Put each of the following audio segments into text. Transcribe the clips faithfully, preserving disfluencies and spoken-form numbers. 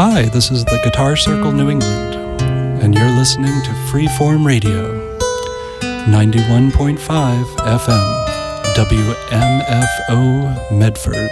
Hi, this is the Guitar Circle New England, and you're listening to Freeform Radio, ninety-one point five F M, W M F O Medford.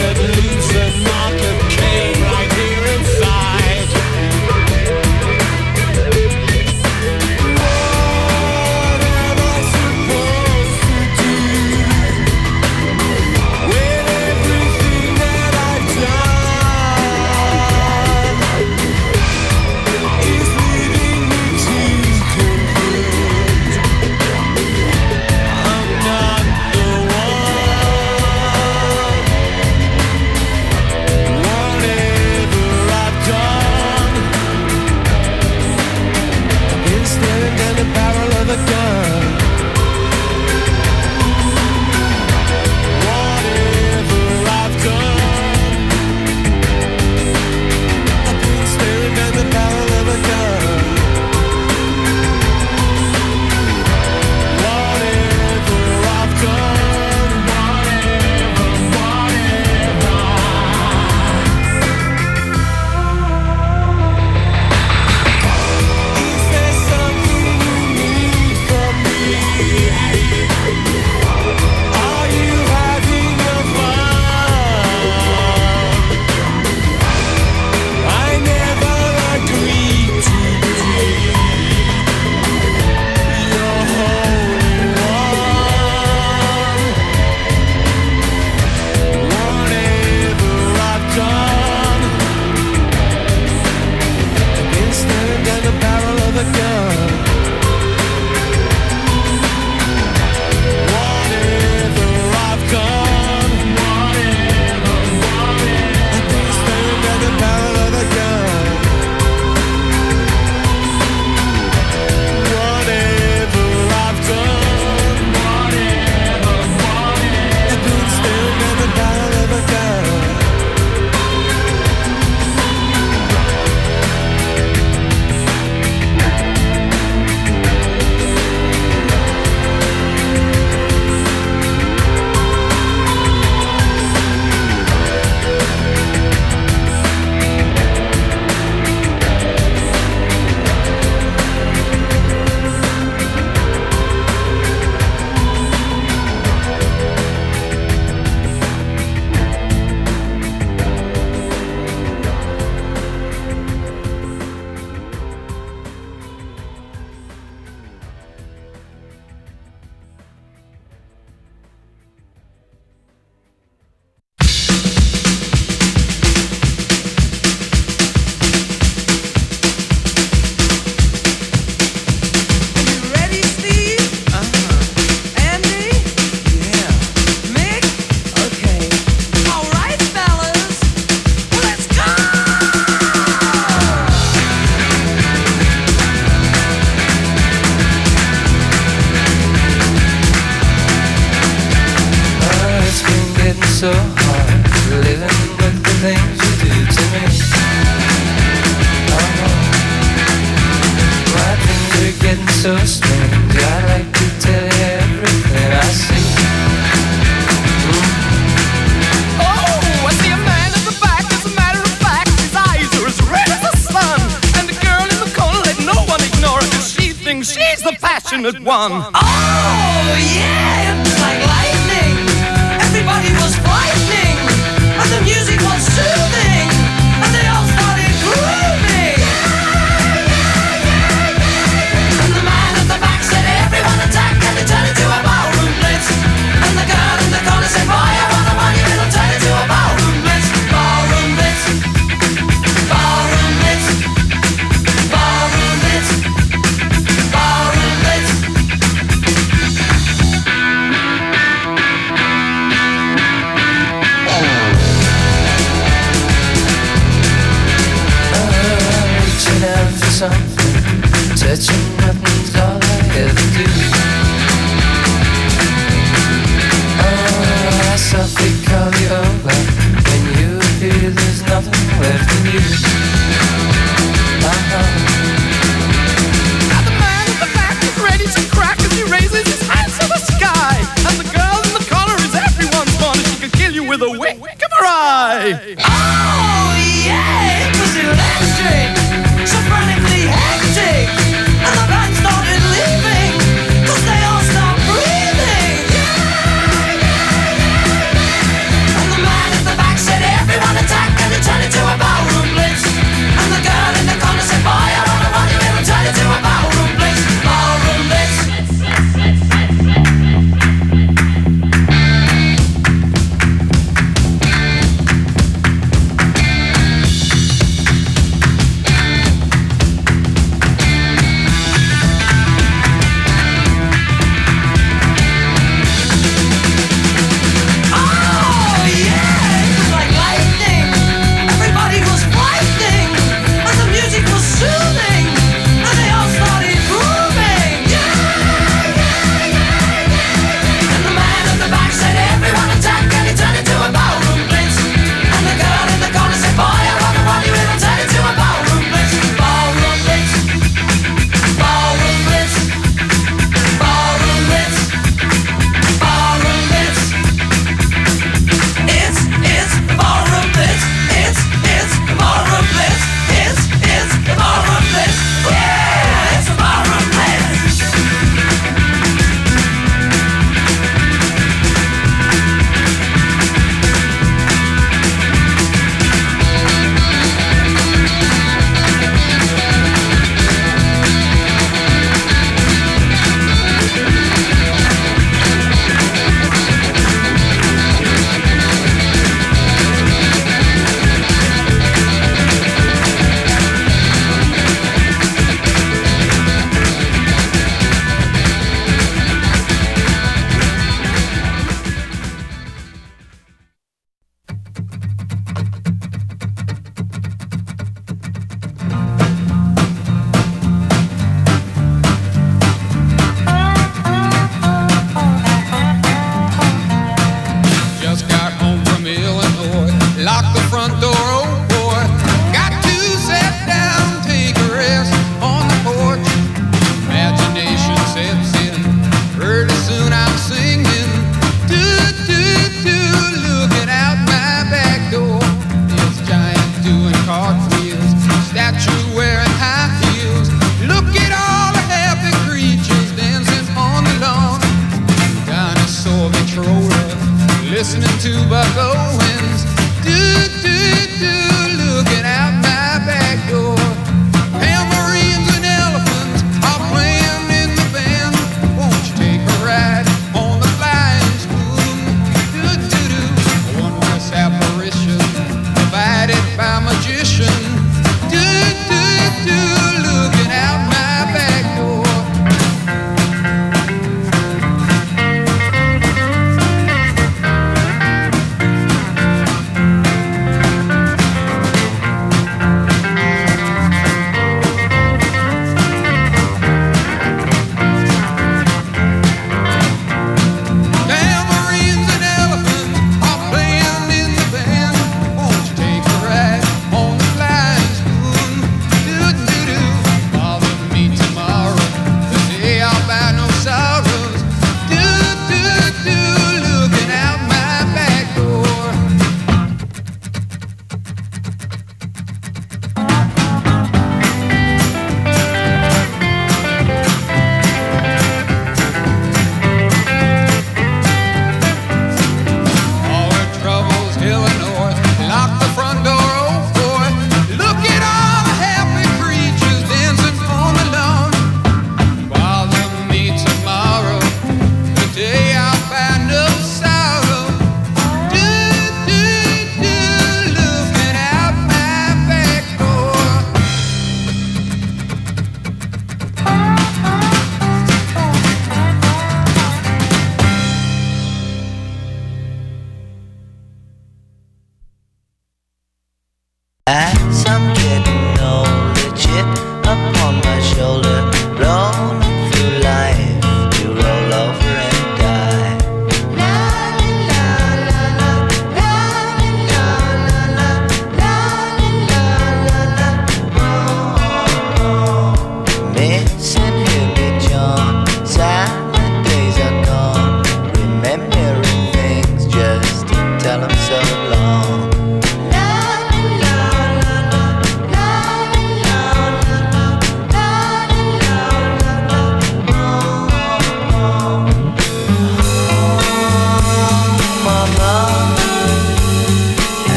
Mark of Cain right here inside. so strange. I'd like to tell you everything I see. Mm. Oh, I see a man in the back. As a matter of fact, his eyes are as red as the sun. And the girl in the corner, let no one ignore her, 'cause she thinks she's the passionate one. Oh, yeah, it was like lightning. Everybody was frightening, and the music was soothing, and they all started grooving. And the man at the back said, everyone attack, and they turned into a ballroom blitz. And the girl in the corner said, boy, I want the money, it'll turn into a ballroom blitz. Ballroom blitz, ballroom blitz, ballroom blitz, ballroom blitz. Reaching out for something, touching nothing's all I ever do. Oh, I softly call you over when you feel there's nothing left in you. Uh-huh. Now the man at the back is ready to crack as he raises his hands to the sky. And the girl in the corner is everyone's fun, and she can kill you with a wink of her eye. Oh, yeah, it was electric, so frantically hectic, and the band started leaving, 'cause they all stopped breathing. And the man at the back said, everyone attack, and it turned into a ballroom blitz. And the girl in the corner said, boy, I want the money, it'll turn into a ballroom blitz. Ballroom blitz. Oh, yeah, it was like lightning. Everybody was frightening, and the music was soothing, and they all started grooving. And the man at the back said, everyone attack, and he turned into a ballroom blitz. And the girl in the corner said, boy, I want the money, it'll turn into a ballroom blitz. Ballroom blitz, ballroom blitz, ballroom blitz, ballroom blitz. It's, it's the ballroom blitz. It's, it's the ballroom blitz. It's, it's the ballroom blitz. Yeah, it's the ballroom blitz. Just got home from Illinois, locked the front door, oh boy. Got to sit down, take a rest on the porch. Imagination sets in, pretty soon I'm singing. Do, do, do, looking out my back door. This giant doing cartwheels, statue wearing high heels. Look at all the happy creatures dancing on the lawn. Dinosaur Victrola, listening to Buck Owens. Do, do, do, looking out my back door. Tambourines and elephants are playing in the band. Won't you take a ride on the flying spoon? Do, do, do, a wondrous apparition provided by magician. Do, do, do, looking out my back door.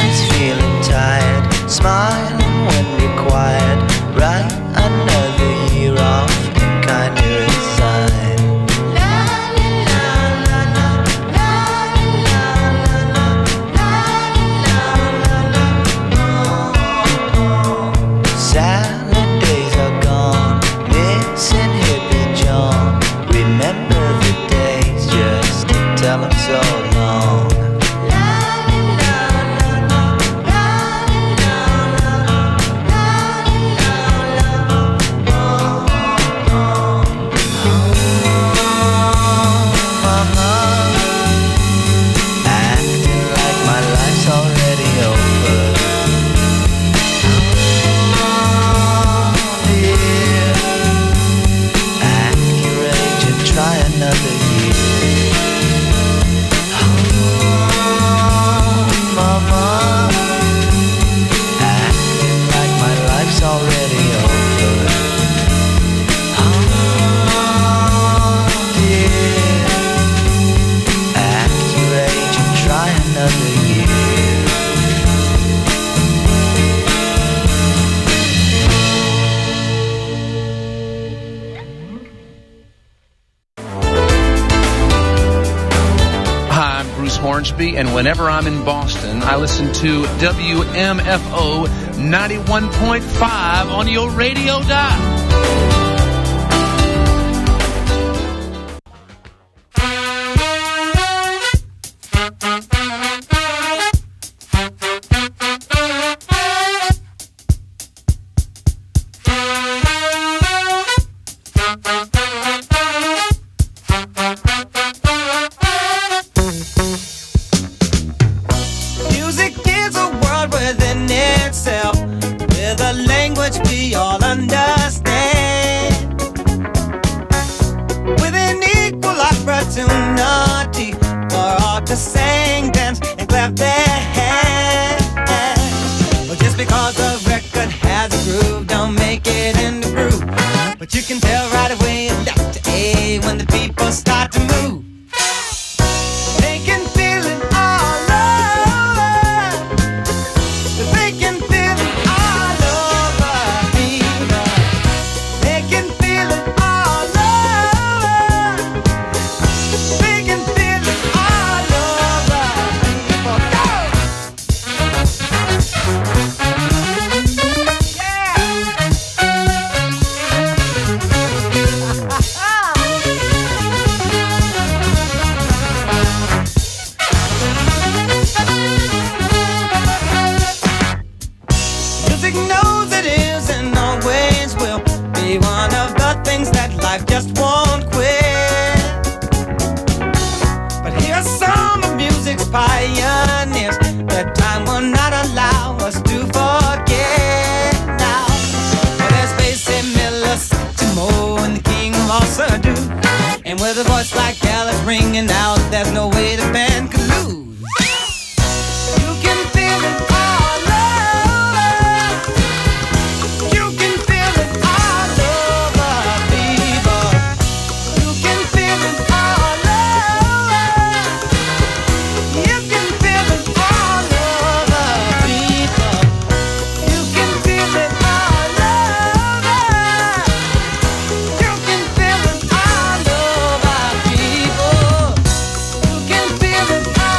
always feeling tired, smiling when required. Write another year off and kinda resign. Salad days are gone, missing hippie John. Remember the days, just tell him so long. Hornsby, and whenever I'm in Boston, I listen to W M F O ninety-one point five on your radio dial. Feel it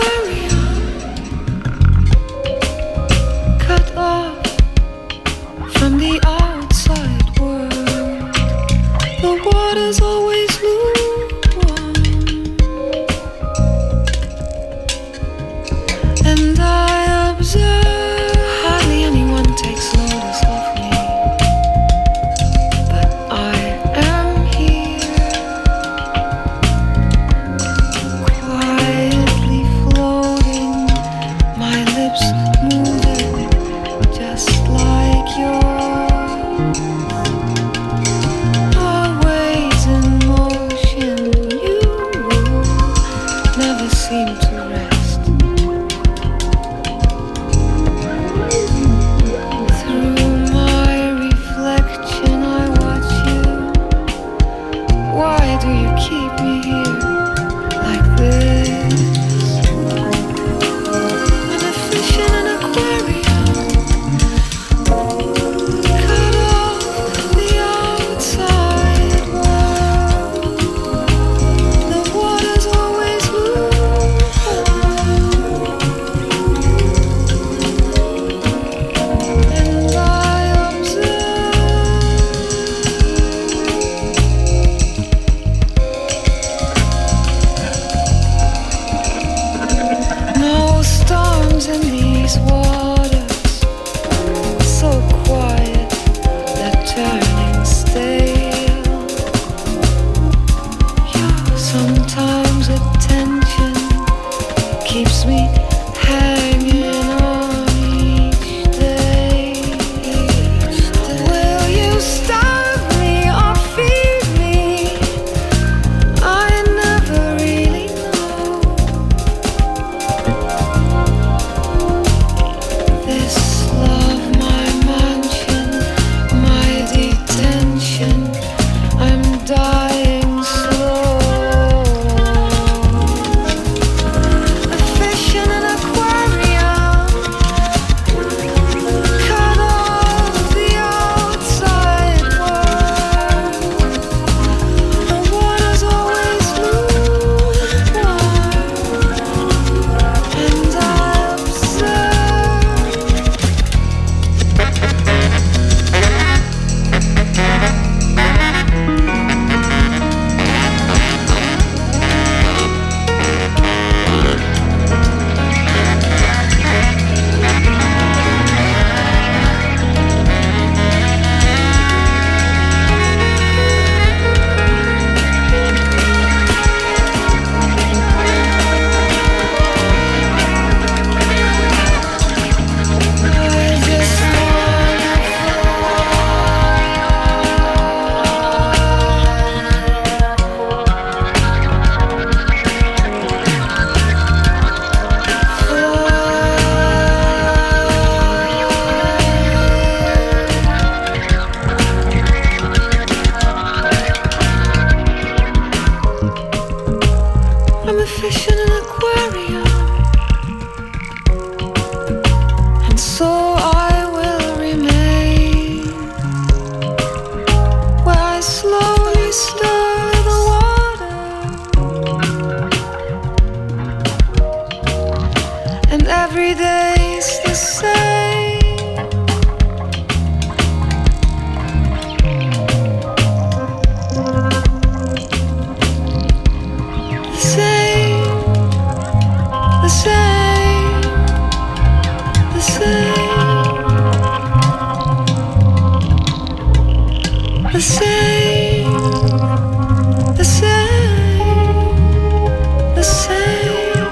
aquarium, cut off from the outside world. The water's always lukewarm, and I observe hardly anyone takes notice of me, but I am here, quietly floating, my lips moving just like yours. Always in motion, you never seem to rest. Through my reflection I watch you. Why do you keep me here like this? I'm a fish in an aquarium, cut off the outside world. The water's always lukewarm, and I observe. No storms in these waters, so quiet that turning stale. Yeah, sometimes attention keeps me hanging on each day. Will you starve me or feed me? I never really know. This love, my mansion, my detention, I'm dying slow. A fish in an aquarium, cut off the outside world. The water's always lukewarm, and I observe. I just wanna I'm a fish in an aquarium, and so I will remain, where I slowly stir the water, and every day's the same. The same, the same, the same, the same, the same, the same.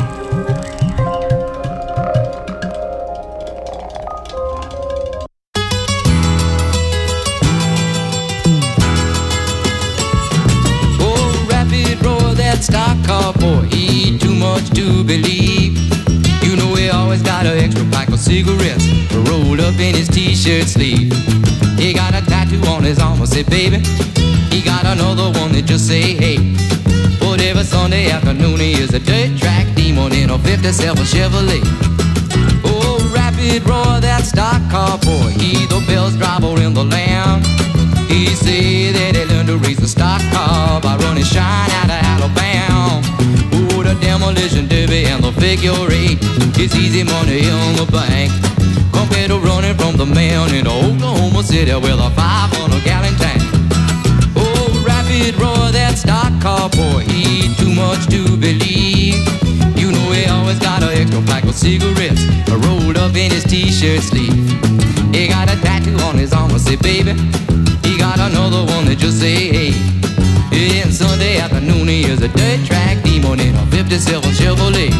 Oh, rapid roar, that stock car boy, he ain't too much to believe. You know he always got an extra pack of cigarettes rolled up in his t-shirt sleeve. He got a tattoo on his arm, I said, baby. He got another one that just say, hey. But every Sunday afternoon he is a dirt track demon in a fifty-seven Chevrolet. Oh, rapid roar, that stock car boy, he the best driver in the land. He say that he learned to race the stock car by running shine out of Alabama. Oh, the demolition derby and the figure eight. It's easy money in the bank compared to running from the man in Oklahoma City with a five hundred gallon tank. Oh, rapid roar, that stock car boy, he ain't too much to believe. You know he always got an extra pack of cigarettes rolled up in his t-shirt sleeve. He got a tattoo on his arm that say baby. He got another one that just say hey. And Sunday afternoon he is a dirt track demon in a fifty-seven Chevrolet.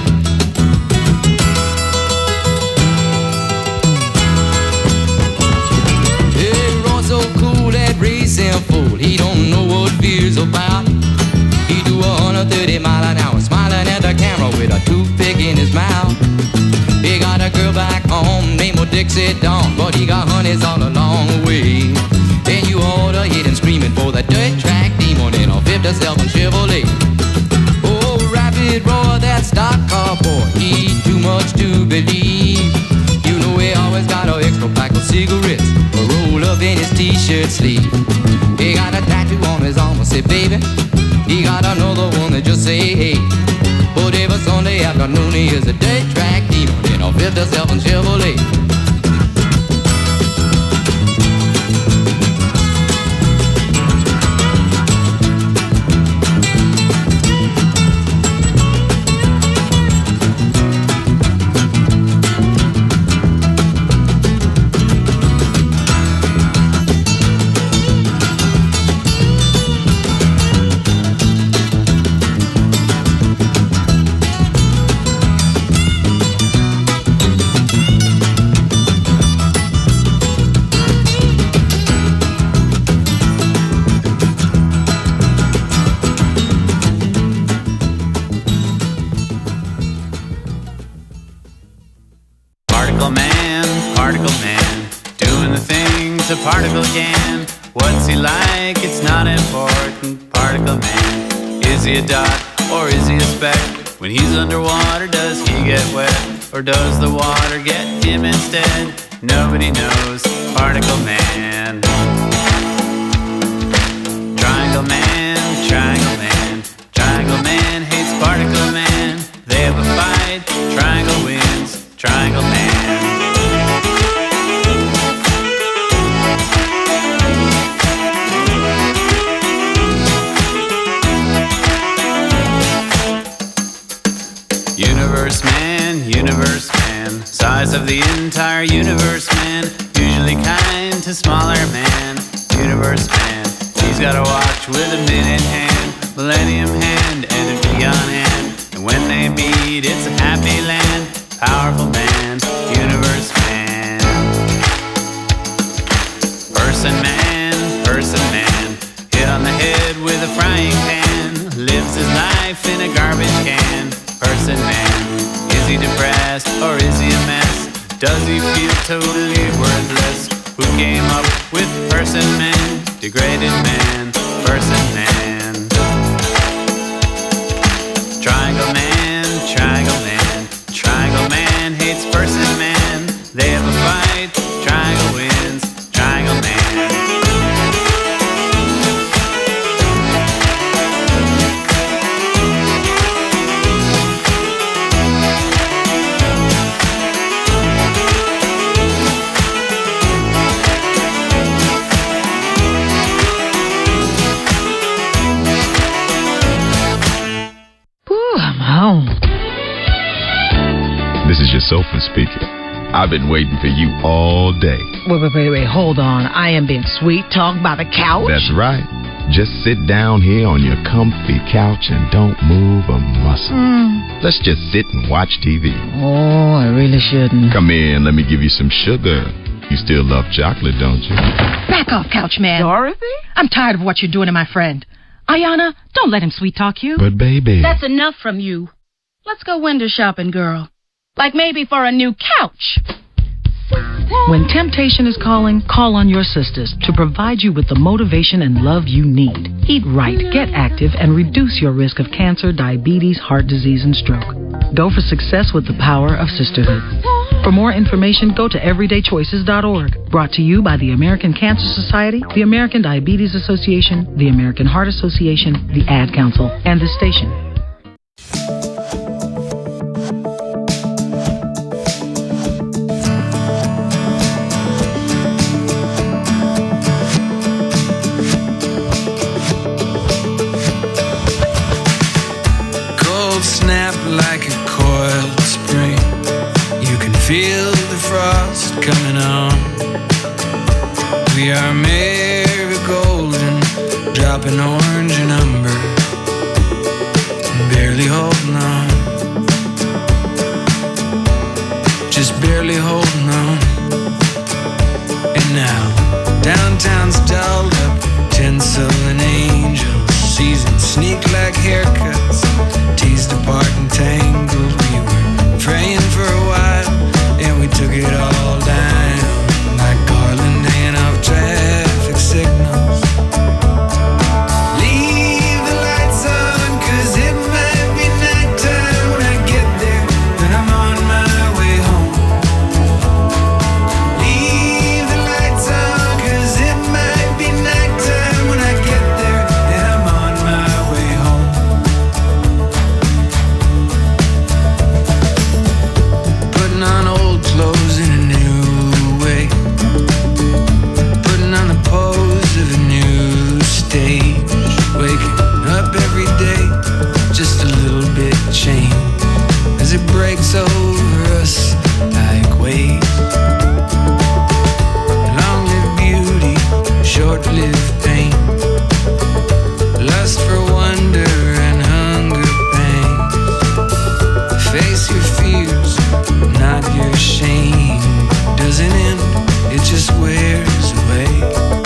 He runs so cool, that racing fool, he don't know what fear's about. He do a one hundred thirty mile an hour, smiling at the camera with a toothpick in his mouth. He got a girl back home named Dixie Dawn, but he got honeys all along the way. Then you oughta hit and screaming for the dirt track demon in a fifty-seven Chevrolet. Oh, rapid roar, that stock car boy, he ain't too much to believe. You know he always got an extra pack of cigarettes rolled up in his t-shirt sleeve. He got a tattoo on his arm that say baby. He got another one that just say hey. But every Sunday afternoon he is a dirt track demon in a fifty-seven Chevrolet. Particle can. What's he like? It's not important. Particle man. Is he a dot or is he a speck? When he's underwater, does he get wet? Or does the water get him instead? Nobody knows. Particle man. Triangle man, triangle man. Triangle man hates particle man. They have a fight. Triangle wins. Triangle man. Universe man, universe man, size of the entire universe man, usually kind to smaller man, universe man. He's got a watch with a minute hand, millennium hand, and a beyond hand. And when they meet, it's a happy land, powerful man, universe man. Person man, person man, hit on the head with a frying pan, lives his life in a garbage can. Person man, is he depressed or is he a mess? Does he feel totally worthless? Who came up with person man? Degraded man, person man. Triangle man, triangle man. Triangle man hates person man. They have a fight, triangle wins, triangle man. This is your sofa speaking. I've been waiting for you all day. Wait, wait, wait, wait, hold on. I am being sweet talked by the couch? That's right. Just sit down here on your comfy couch and don't move a muscle. Mm. Let's just sit and watch T V. Oh, I really shouldn't. Come in, let me give you some sugar. You still love chocolate, don't you? Back off, couch man. Dorothy? I'm tired of what you're doing to my friend. Ayana, don't let him sweet talk you. But baby. That's enough from you. Let's go window shopping, girl. Like maybe for a new couch. When temptation is calling, call on your sisters to provide you with the motivation and love you need. Eat right, get active, and reduce your risk of cancer, diabetes, heart disease, and stroke. Go for success with the power of sisterhood. For more information, go to everyday choices dot org. Brought to you by the American Cancer Society, the American Diabetes Association, the American Heart Association, the Ad Council, and this station. on. We are marigolds and dropping orange and umber, barely holding on, just barely holding on. And now downtown's dolled up, tinsel and angels, seasons sneak like haircuts, teased apart and tangled. We were praying for a while, and we took it all down like Garland hanging off traffic signals. Leave the lights on, 'cause it might be nighttime when I get there, but I'm on my way home. Leave the lights on, 'cause it might be nighttime when I get there, and I'm on my way home. Putting on old clothes in a new way, putting on the pose of a new stage, waking up every day just a little bit changed as it breaks over us like waves. Long-lived beauty, short-lived pain, lust for wonder and hunger pangs. Face your fears, not your shame. Doesn't end, it just wears away.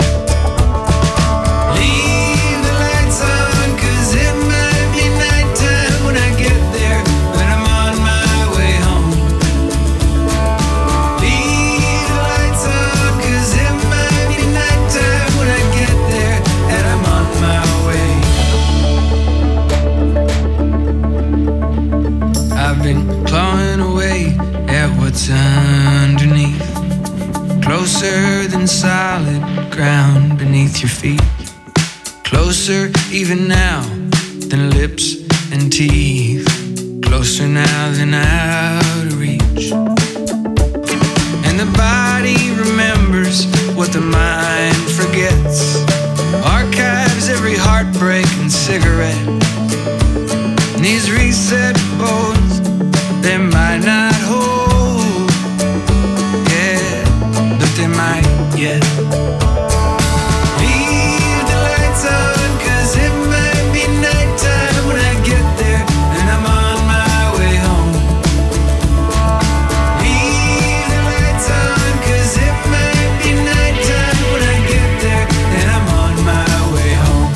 Leave the lights on, 'cause it might be nighttime when I get there, but I'm on my way home. Leave the lights on, 'cause it might be nighttime when I get there, and I'm on my way. I've been clawing away at what's underneath, closer than solid ground beneath your feet, closer even now than lips and teeth, closer now than out of reach. And the body remembers what the mind forgets, archives every heartbreak and cigarette. And these reset bones, they might not hold, yeah, but they might yet. Leave the lights on, 'cause it might be nighttime when I get there, and I'm on my way home. Leave the lights on, 'cause it might be nighttime when I get there, and I'm on my way home.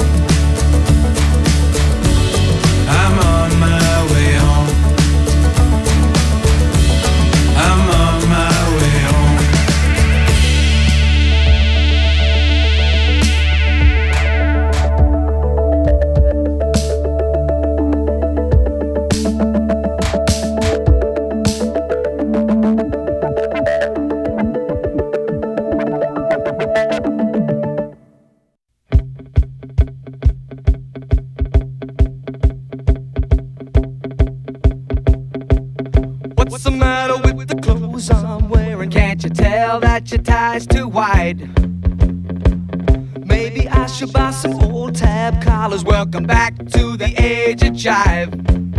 I'm on my way home. I'm on my way home. What's the matter with the clothes I'm wearing? Can't you tell that your tie's too wide? Maybe I should buy some old tab collars. Welcome back to the age of jive.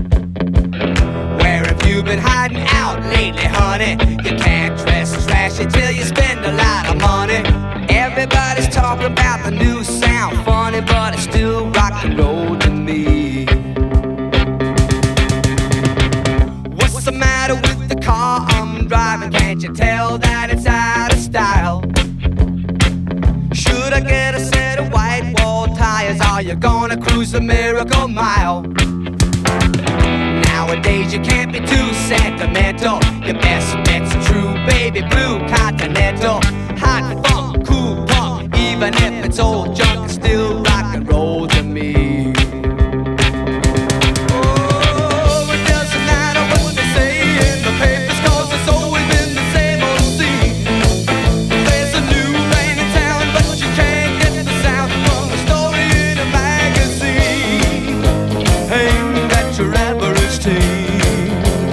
Where have you been hiding out lately, honey? You can't dress as flashy till you spend a lot of money. Everybody's talking about the new sound, funny, but it's still rock and roll to me. What's the matter with the car I'm driving? Can't you tell that it's out of style? Should I get a set of white wall tires? Are you gonna cruise the Miracle Mile? Nowadays you can't be too sentimental. Your best bet's a true baby blue Continental. Hot funk, cool punk, even if it's old junk, it's still rock and roll to me. Oh, it doesn't matter what they say in the papers, 'cause it's always been the same old scene. There's a new band in town, but you can't get the sound from a story in a magazine aimed at your average teen.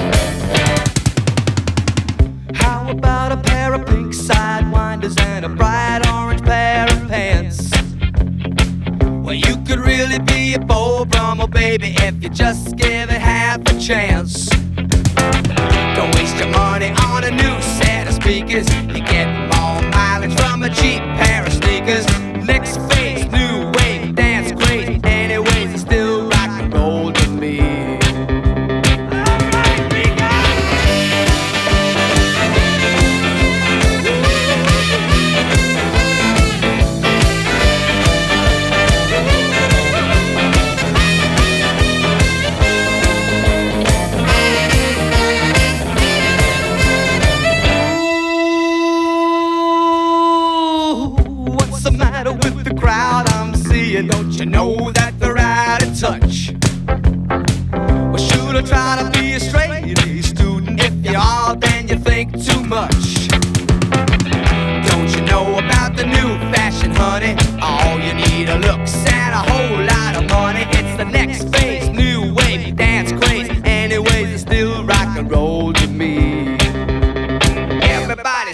How about a pair of pink sidewinders and a bright orange pair of pants? Well, you could really be a Beau Brummel, baby, if you just give it half a chance. Don't waste your money on a new set of speakers. You get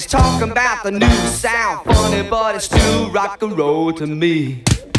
Everybody's talking about the new sound. Funny, but it's still rock and roll to me.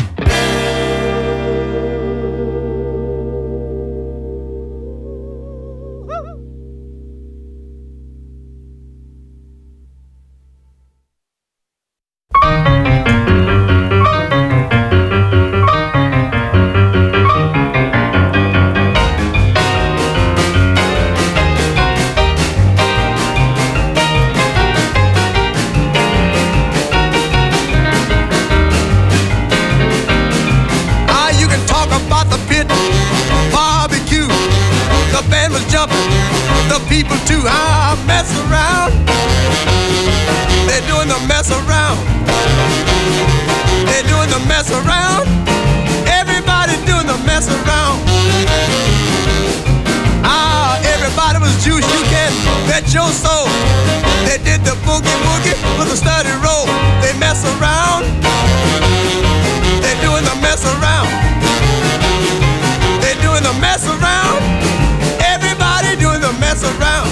People too, I mess around. They're doing the mess around. They're doing the mess around. Everybody doing the mess around. Ah, everybody was juice, you can bet your soul. They did the boogie woogie with a steady roll. They mess around. They're doing the mess around. They're doing the mess around. Everybody doing the mess around.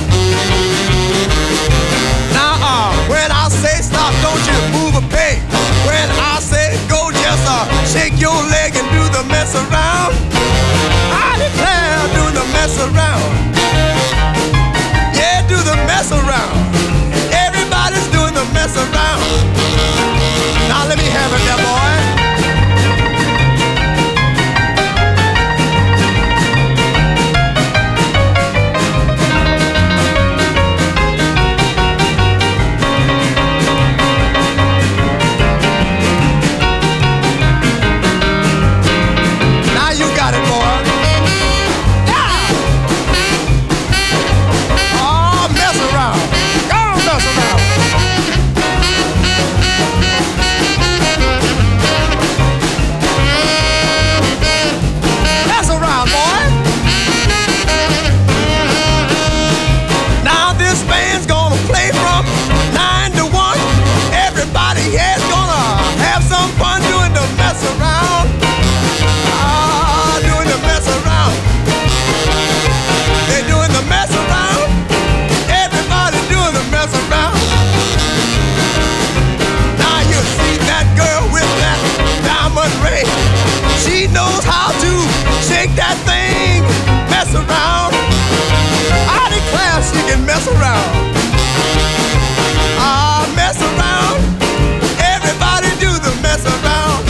Now, uh, when I say stop, don't you move a peg. When I say go, just uh, shake your leg and do the mess around. I declare, do the mess around. Yeah, do the mess around. Everybody's doing the mess around. Now let me have it there, boy. Mess around. Ah, mess around. Everybody do the mess around.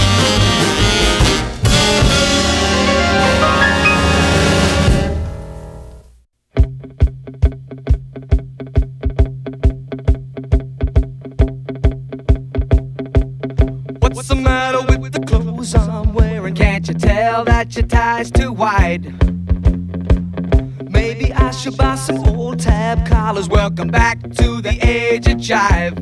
What's the matter with the clothes I'm wearing? Can't you tell that your tie's too wide? Maybe I should buy some old tab collars. Welcome back to the age of jive.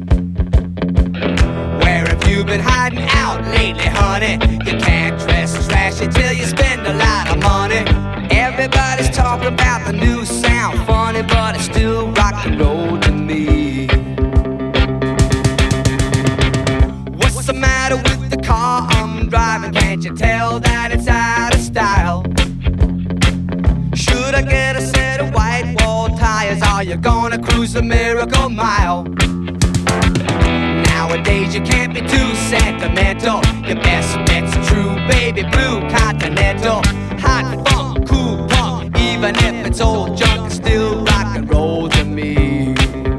Where have you been hiding out lately, honey? You can't dress trashy till you spend a lot of money. Everybody's talking about the new sound. Funny, but it's still rock and roll to me. What's the matter with the car I'm driving? Can't you tell that it's out of style? Should I get a set of white wall tires? Are you gonna cruise the Miracle Mile? Nowadays you can't be too sentimental. Your best bet's a true baby blue Continental. Hot funk, cool punk, even if it's old junk, it's still rock and roll to me.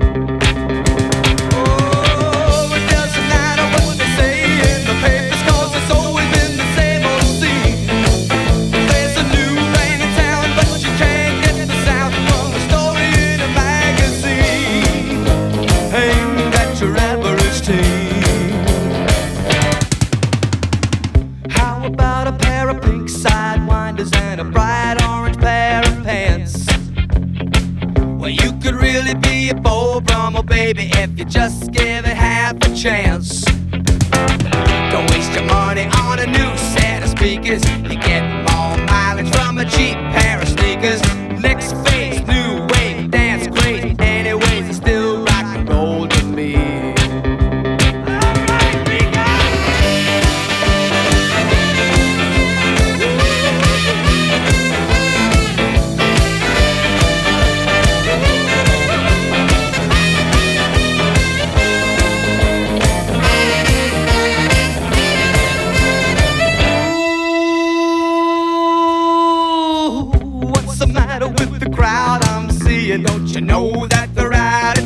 Oh, it doesn't matter what they say in the papers, 'cause it's always been the same old scene. There's a new rain in town, but you can't get the sound from a story in a magazine aimed at your average teen. How about a pair of pink sidewinders and a bright orange pair of pants? Well, you could really be a Beau Brummel, baby, if you just give it half a chance. Don't waste your money on a new set of speakers. You get more mileage from a cheap pair of sneakers. Next phase, new wave, dance great. Anyways, it's still rock and roll to me.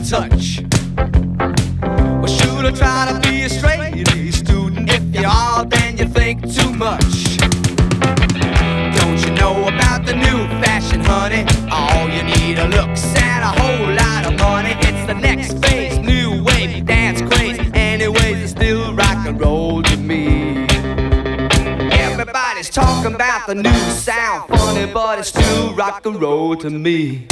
touch. Well, should I try to be a straight A student? If you are, then you think too much. Don't you know about the new fashion, honey? All you need are looks and a whole lot of money. It's the next phase, new wave, dance craze. Anyways, it's still rock and roll to me. Everybody's talking about the new sound, funny, but it's still rock and roll to me.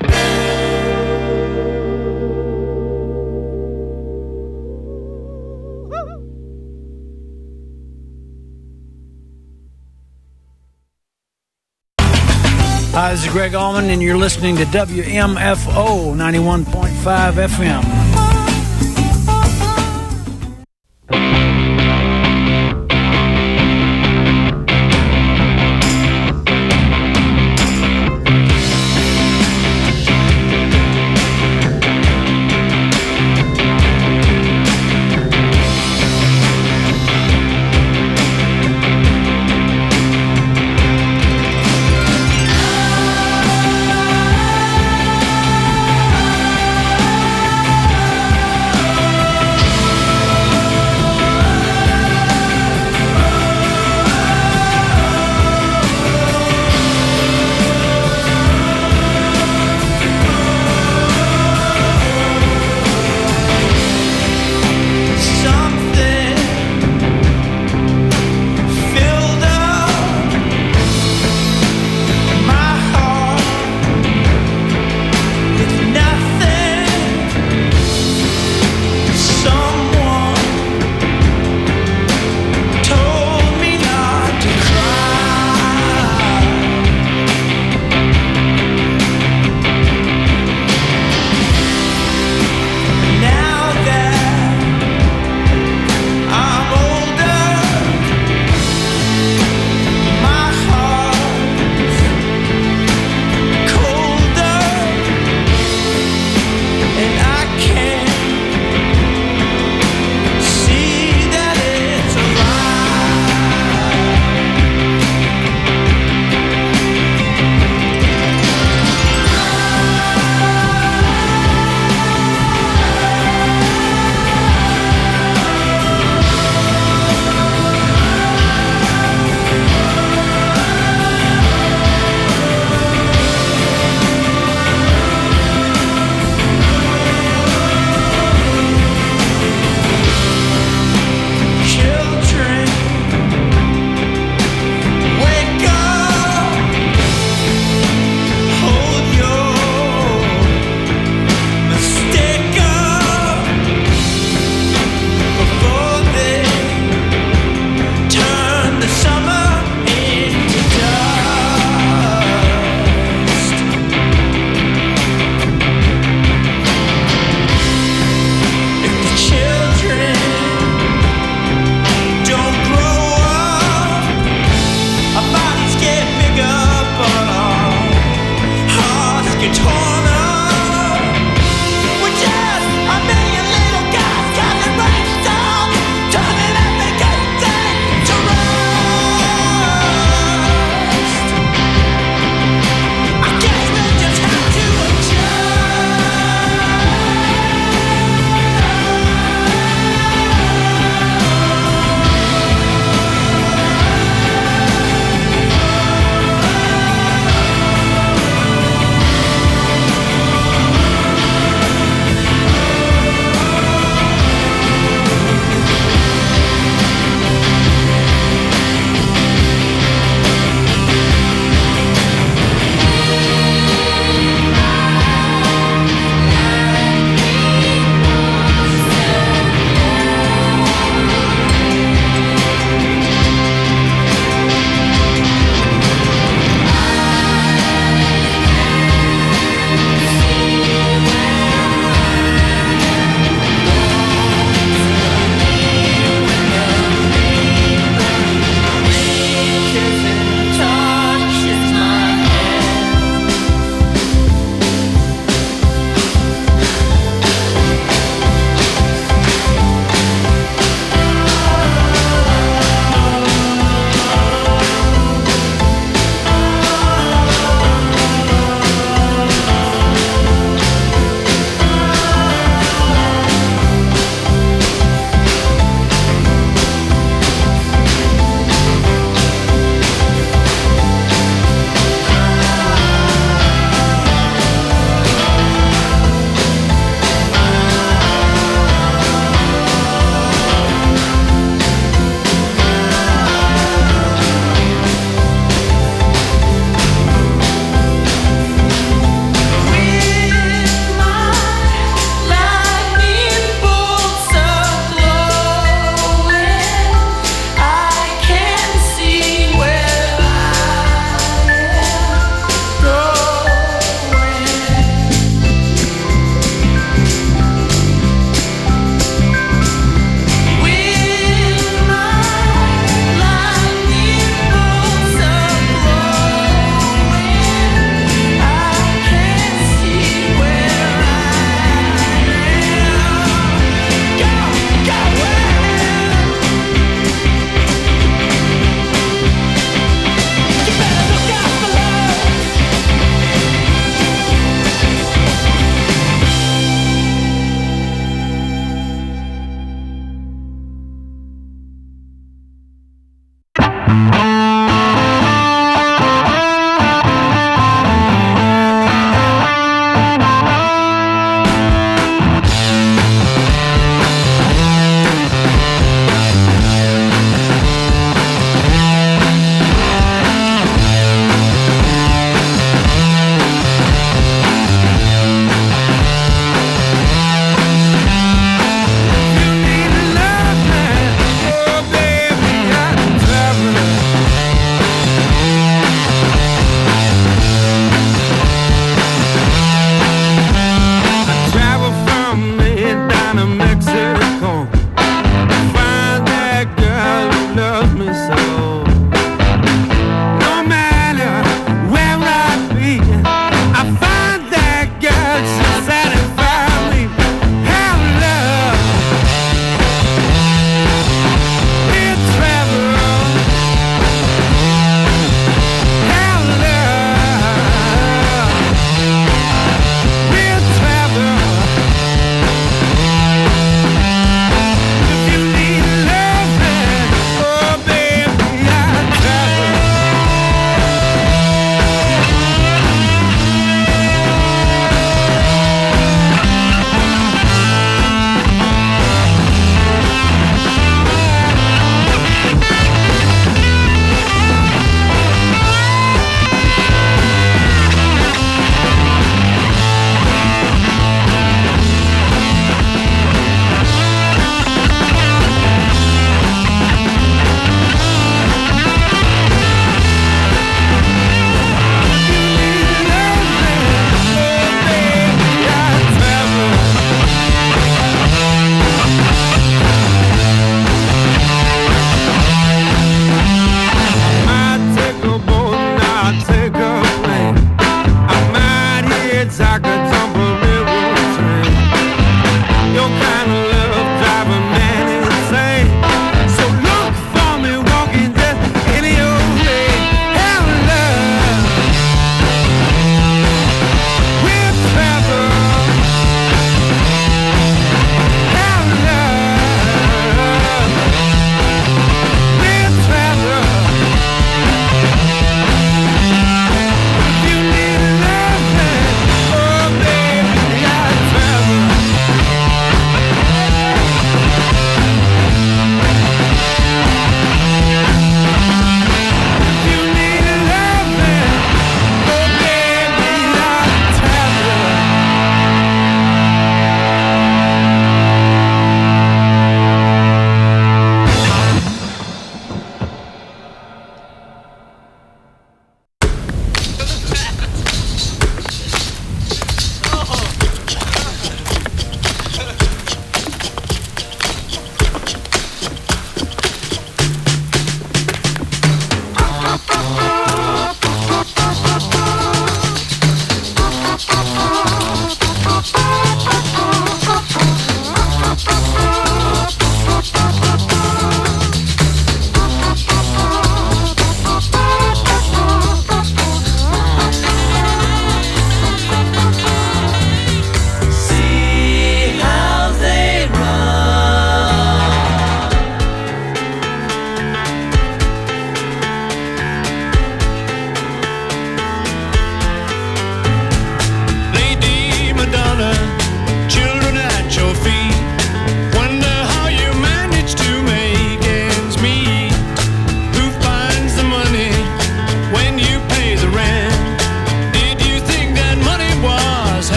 Hi, this is Greg Allman, and you're listening to W M F O ninety-one point five F M.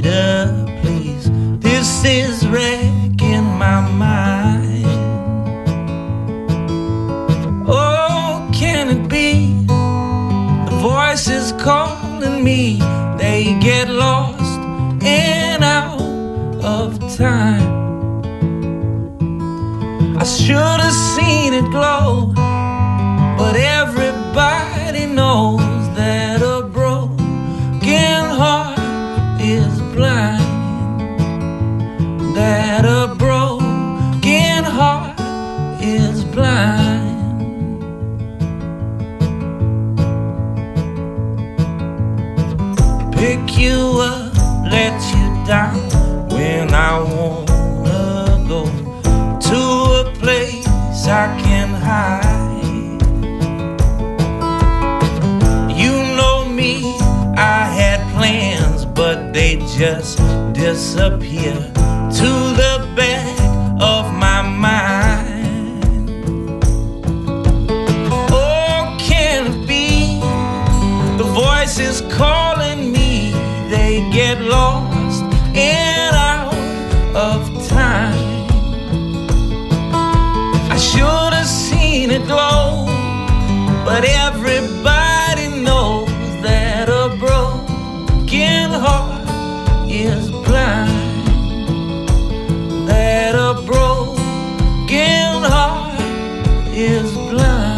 operator, please. This is wrecking my mind. Oh, can it be? The voices calling me, they get lost and out of time. I should have seen it glow, but everybody knows that a broken heart is blind. That a broken heart is blind. Pick you up, let you down when I wanna go to a place I can hide. You know me, I had plans, but they just disappear to the back of my mind. Oh, can it be? The voices calling me, they get lost and out of time. I should have seen it glow, but everybody knows that a broken heart is blind. That a broken heart is blind.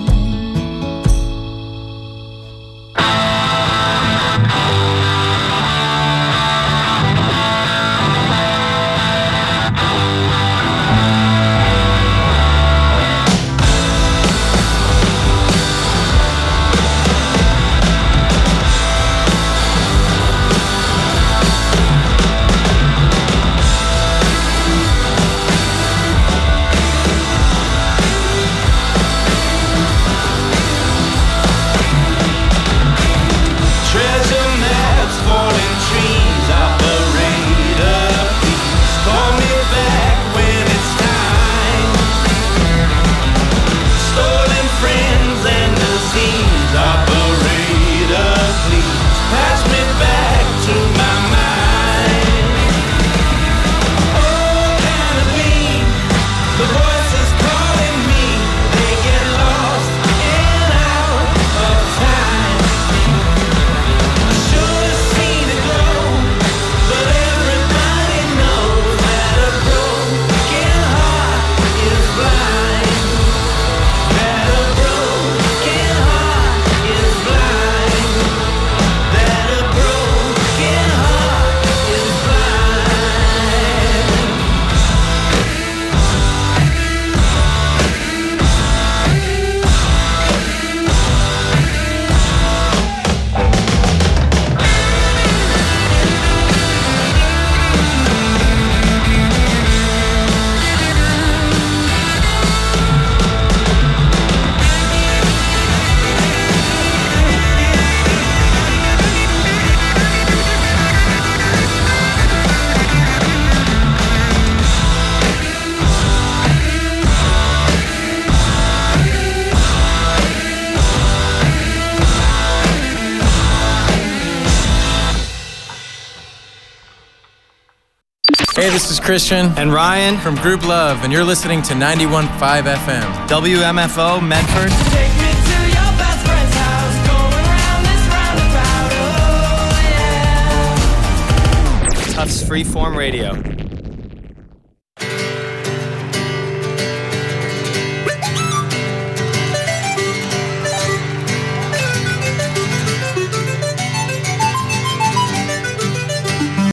Hey, this is Christian and Ryan from Group Love, and you're listening to ninety-one point five F M. W M F O, Medford. Take me to your best friend's house, going around this roundabout, oh yeah. Tufts Freeform Radio.